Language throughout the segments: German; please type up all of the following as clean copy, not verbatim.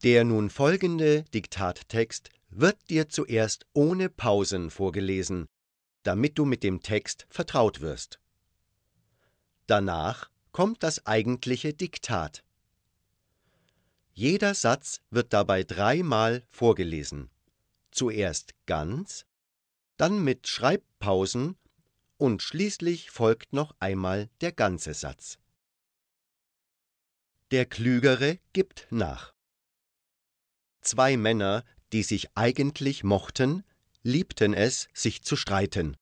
Der nun folgende Diktattext wird dir zuerst ohne Pausen vorgelesen, damit du mit dem Text vertraut wirst. Danach kommt das eigentliche Diktat. Jeder Satz wird dabei dreimal vorgelesen. Zuerst ganz, dann mit Schreibpausen und schließlich folgt noch einmal der ganze Satz. Der Klügere gibt nach. Zwei Männer, die sich eigentlich mochten, liebten es, sich zu streiten.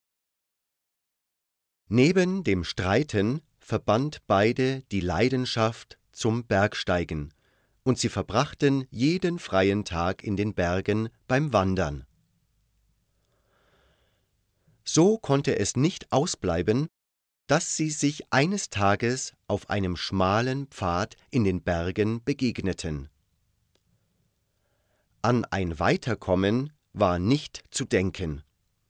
Neben dem Streiten verband beide die Leidenschaft zum Bergsteigen, und sie verbrachten jeden freien Tag in den Bergen beim Wandern. So konnte es nicht ausbleiben, dass sie sich eines Tages auf einem schmalen Pfad in den Bergen begegneten. An ein Weiterkommen war nicht zu denken.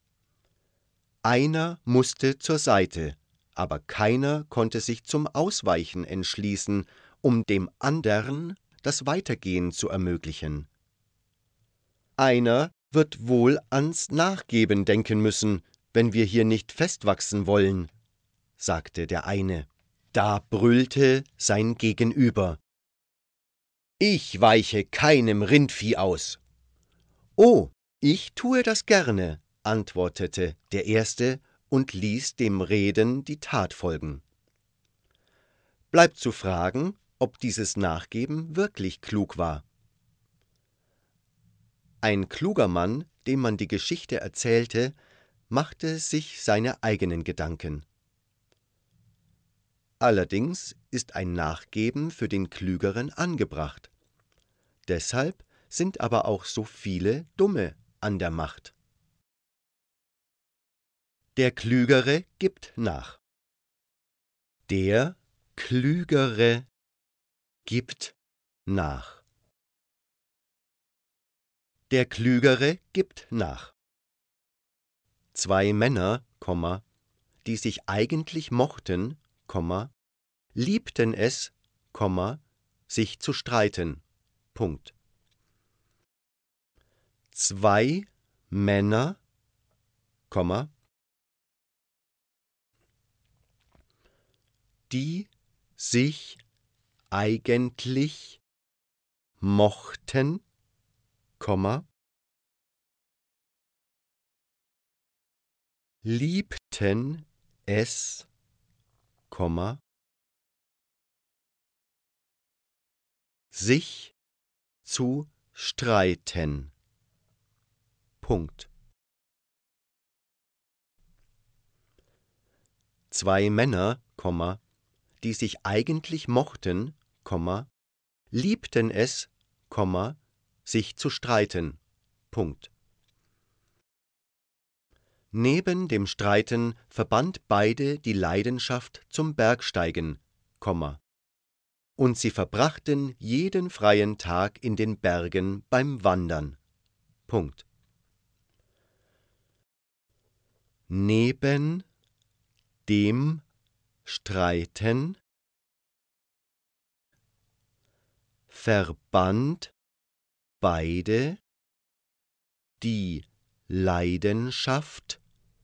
Einer musste zur Seite, aber keiner konnte sich zum Ausweichen entschließen, um dem andern das Weitergehen zu ermöglichen. Einer wird wohl ans Nachgeben denken müssen, wenn wir hier nicht festwachsen wollen, sagte der eine. Da brüllte sein Gegenüber: Ich weiche keinem Rindvieh aus. Oh, ich tue das gerne, antwortete der Erste und ließ dem Reden die Tat folgen. Bleibt zu fragen, ob dieses Nachgeben wirklich klug war. Ein kluger Mann, dem man die Geschichte erzählte, machte sich seine eigenen Gedanken. Allerdings ist ein Nachgeben für den Klügeren angebracht. Deshalb sind aber auch so viele Dumme an der Macht. Der Klügere gibt nach. Der Klügere gibt nach. Der Klügere gibt nach. Zwei Männer, die sich eigentlich mochten, liebten es, sich zu streiten. Punkt. Zwei Männer, die sich eigentlich mochten, liebten es, sich zu streiten. Punkt. Zwei Männer, die sich eigentlich mochten, liebten es, sich zu streiten. Punkt. Neben dem Streiten verband beide die Leidenschaft zum Bergsteigen, und sie verbrachten jeden freien Tag in den Bergen beim Wandern. Punkt. Neben dem Streiten verband beide die Leidenschaft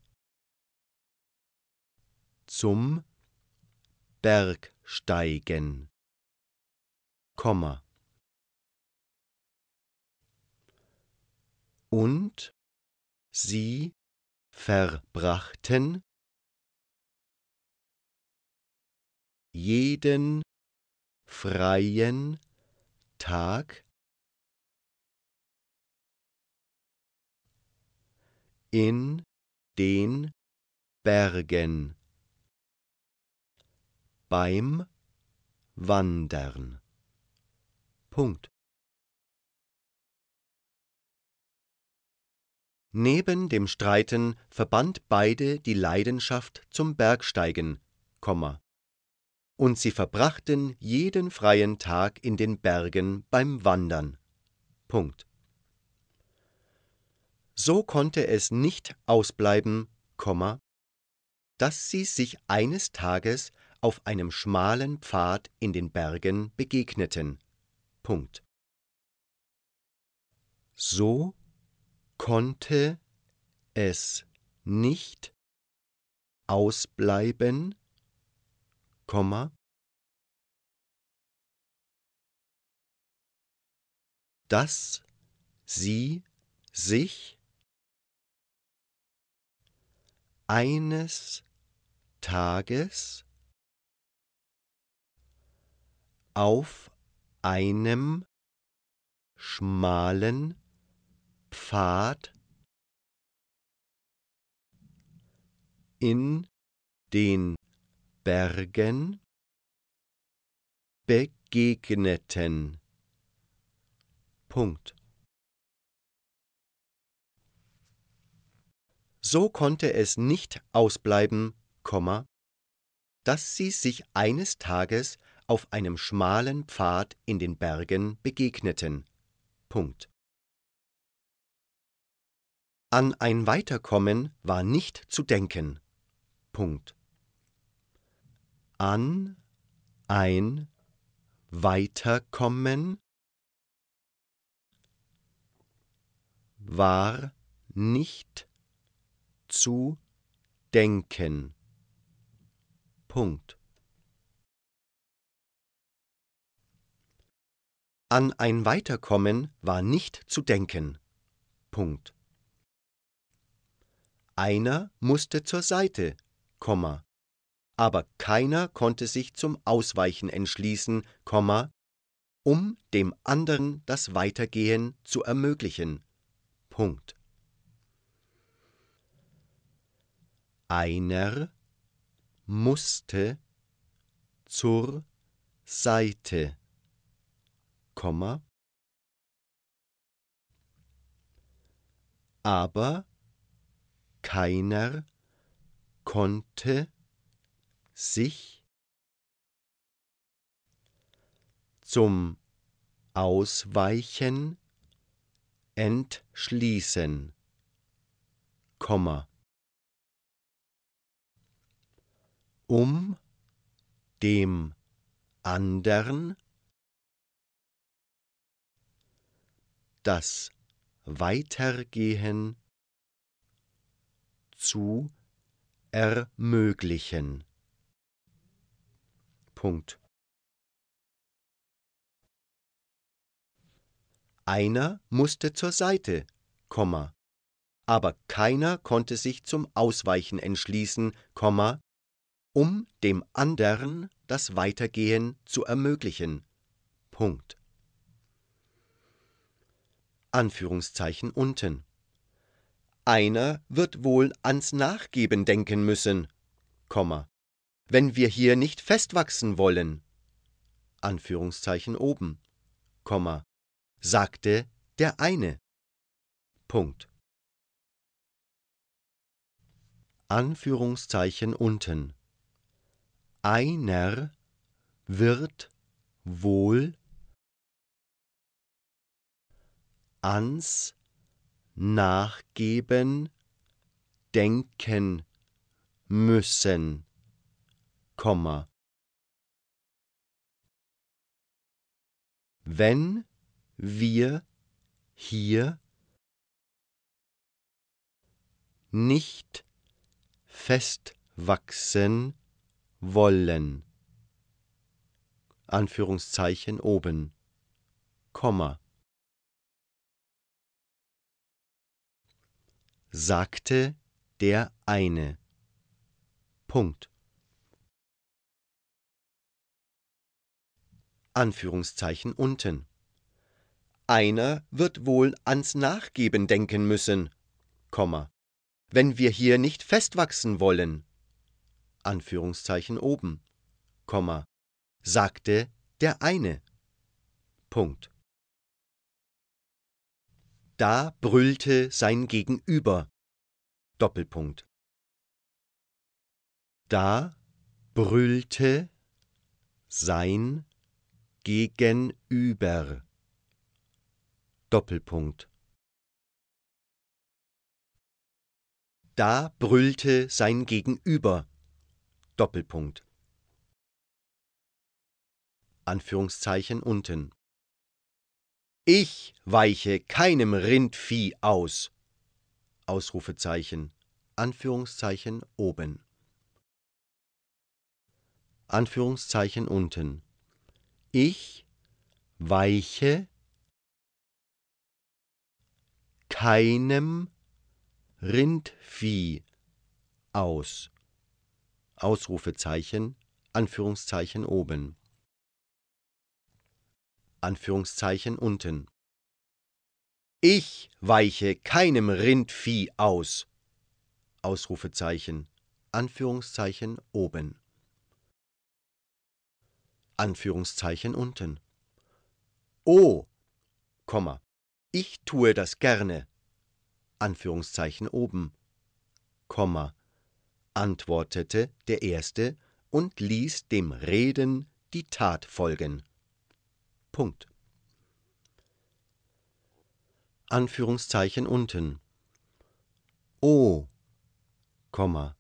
zum Bergsteigen, und sie verbrachten jeden freien Tag in den Bergen beim Wandern. Punkt. Neben dem Streiten verband beide die Leidenschaft zum Bergsteigen, und sie verbrachten jeden freien Tag in den Bergen beim Wandern. Punkt. So konnte es nicht ausbleiben, dass sie sich eines Tages auf einem schmalen Pfad in den Bergen begegneten. Punkt. So konnte es nicht ausbleiben, dass sie sich eines Tages auf einem schmalen Pfad in den Bergen begegneten. So konnte es nicht ausbleiben, dass sie sich eines Tages auf einem schmalen Pfad in den Bergen begegneten. An ein Weiterkommen war nicht zu denken. An ein Weiterkommen war nicht zu denken. An ein Weiterkommen war nicht zu denken. Einer musste zur Seite, aber keiner konnte sich zum Ausweichen entschließen, um dem anderen das Weitergehen zu ermöglichen. Einer musste zur Seite, aber keiner konnte sich zum Ausweichen entschließen, um dem andern das Weitergehen zu ermöglichen. Einer musste zur Seite, aber keiner konnte sich zum Ausweichen entschließen, um dem andern das Weitergehen zu ermöglichen. Anführungszeichen unten. Einer wird wohl ans Nachgeben denken müssen, wenn wir hier nicht festwachsen wollen. Anführungszeichen oben, sagte der eine. Anführungszeichen unten. Einer wird wohl ans Nachgeben denken müssen, wenn wir hier nicht festwachsen wollen. Anführungszeichen oben, sagte der eine. Anführungszeichen unten. Einer wird wohl ans Nachgeben denken müssen, wenn wir hier nicht festwachsen wollen. Anführungszeichen oben, sagte der eine. Da brüllte sein Gegenüber. Da brüllte sein Gegenüber. Da brüllte sein Gegenüber. Anführungszeichen unten. Ich weiche keinem Rindvieh aus! Ausrufezeichen, Anführungszeichen oben. Anführungszeichen unten. Ich weiche keinem Rindvieh aus. Ausrufezeichen, Anführungszeichen oben. Anführungszeichen unten. Ich weiche keinem Rindvieh aus! Ausrufezeichen, Anführungszeichen oben. Anführungszeichen unten. Oh, Komma, ich tue das gerne! Anführungszeichen oben, Komma, antwortete der Erste und ließ dem Reden die Tat folgen. Punkt. Anführungszeichen unten. Oh, Komma,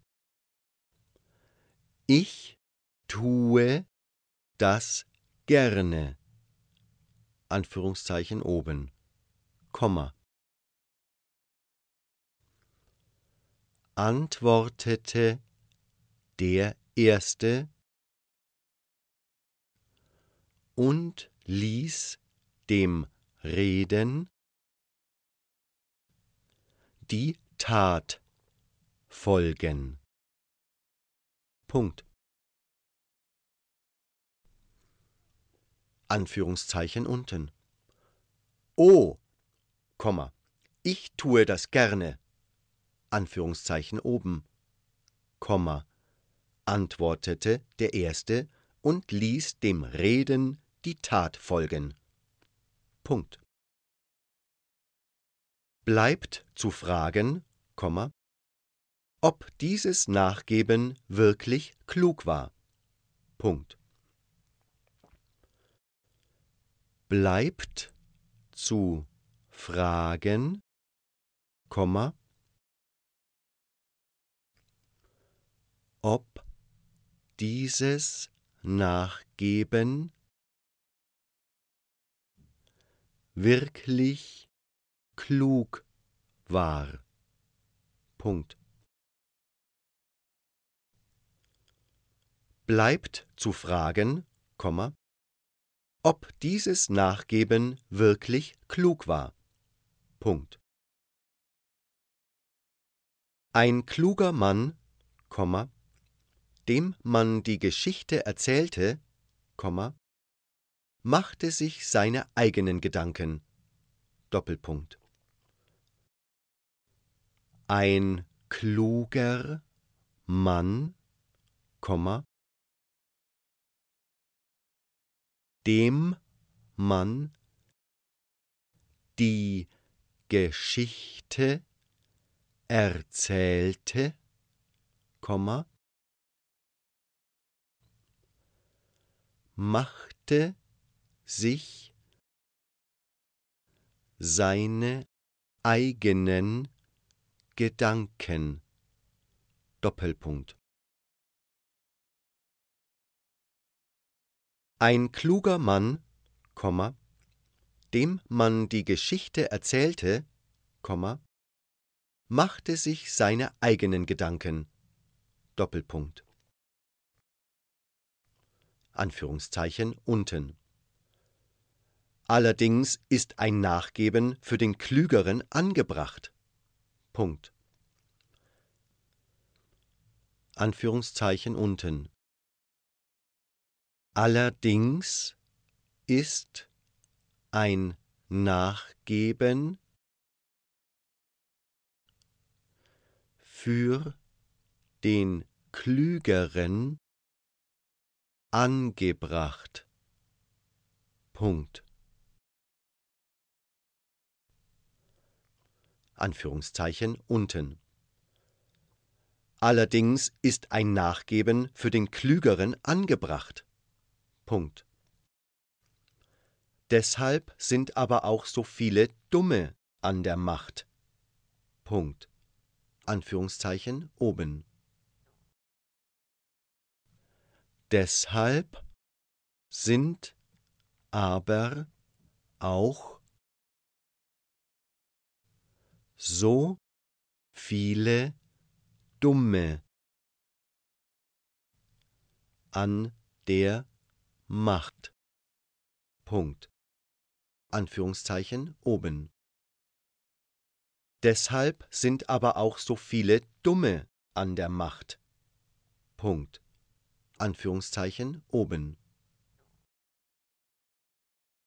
ich tue das gerne! Anführungszeichen oben, Komma, antwortete der Erste und ließ dem Reden die Tat folgen. Punkt. Anführungszeichen unten. Oh, Komma, ich tue das gerne! Anführungszeichen oben, Komma, antwortete der Erste und ließ dem Reden die Tat folgen. Punkt. Bleibt zu fragen, Komma, ob dieses Nachgeben wirklich klug war. Punkt. Bleibt zu fragen, Komma, ob dieses Nachgeben wirklich klug war. Punkt. Bleibt zu fragen, Komma, ob dieses Nachgeben wirklich klug war. Punkt. Ein kluger Mann, Komma, dem man die Geschichte erzählte, Komma, machte sich seine eigenen Gedanken. Doppelpunkt. Ein kluger Mann, Komma, dem man die Geschichte erzählte, Komma, machte sich seine eigenen Gedanken. Doppelpunkt. Ein kluger Mann, Komma, dem man die Geschichte erzählte, Komma, machte sich seine eigenen Gedanken. Doppelpunkt. Anführungszeichen unten. Allerdings ist ein Nachgeben für den Klügeren angebracht. Punkt. Anführungszeichen unten. Allerdings ist ein Nachgeben für den Klügeren angebracht. Punkt. Anführungszeichen unten. Allerdings ist ein Nachgeben für den Klügeren angebracht. Punkt. Deshalb sind aber auch so viele Dumme an der Macht. Punkt. Anführungszeichen oben. Deshalb sind aber auch So viele Dumme an der Macht. Punkt. Anführungszeichen oben. Deshalb sind aber auch so viele Dumme an der Macht. Punkt. Anführungszeichen oben.